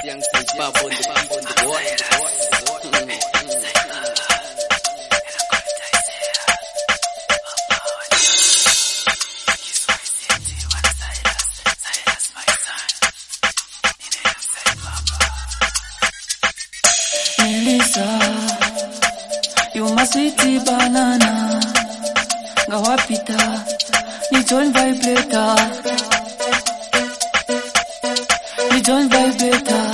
Young say Babo the boy. Melissa, you my sweetie banana. Ngawapita, ni join vibrator. Ni join vibrator.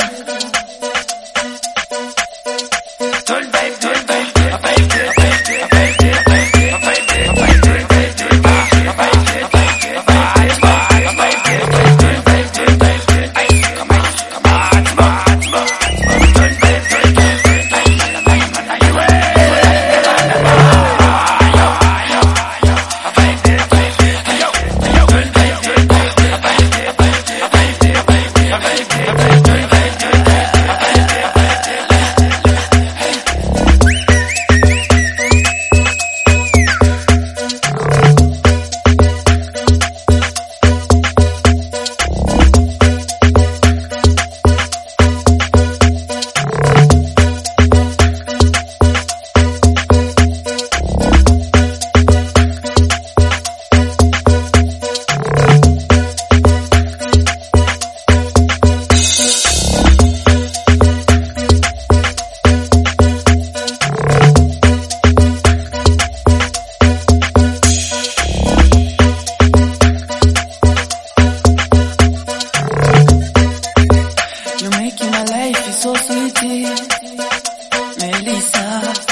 So sweet, Melissa,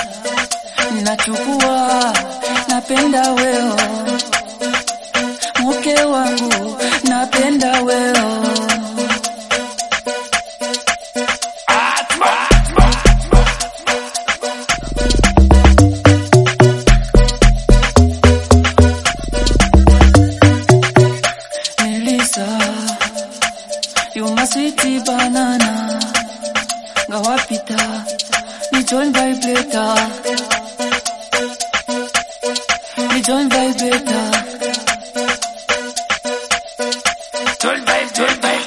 nachukua, napenda weo, mke wangu, napenda weo. Melissa, you my sweetie banana. Ngawapita, ni join vibrator. Ni join vibrator. Join vibrator.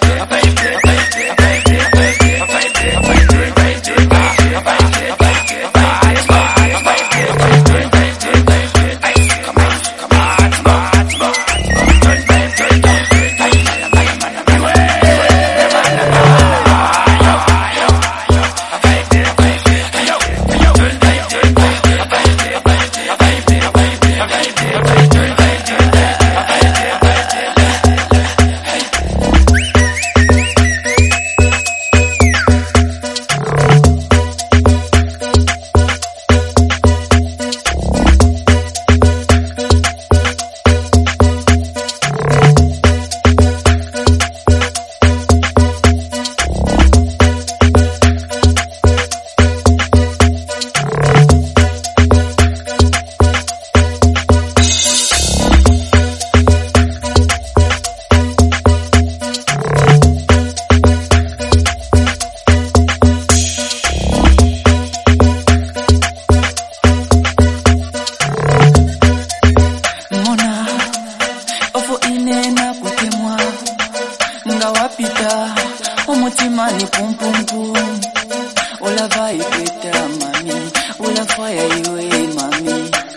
Ngawapita, umutima ni pum pum pum. Ola vibrator mami, ola fire iwe mami.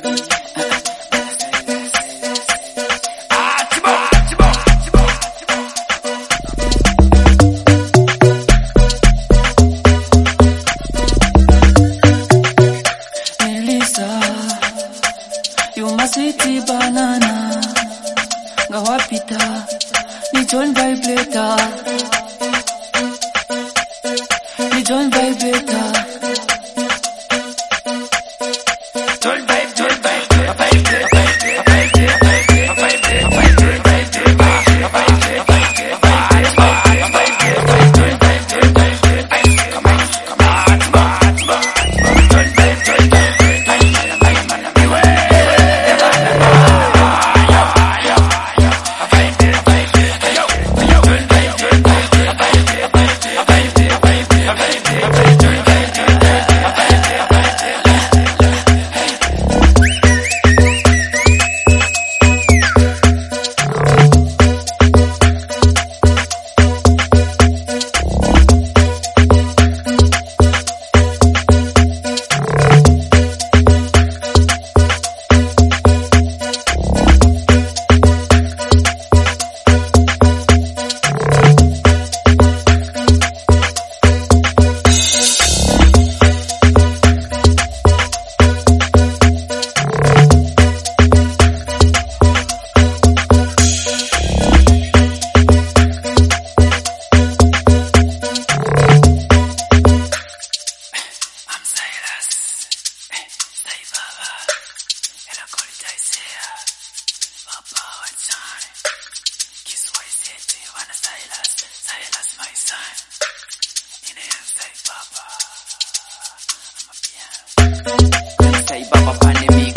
Melissa, you my sweetie banana. Ngawapita, ni join vibrator. Ni join vibrator. Hey. Say Baba Pandemic.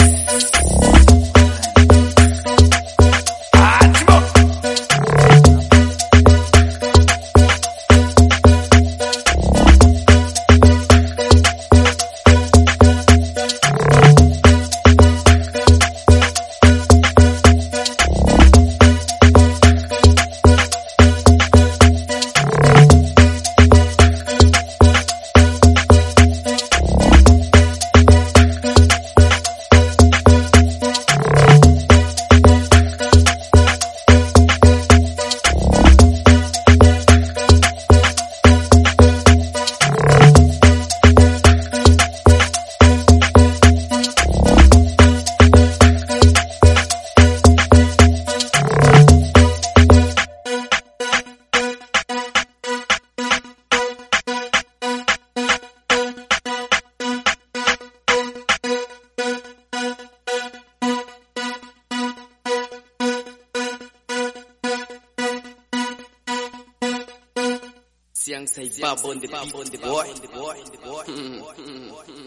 Siang say bab on the boy.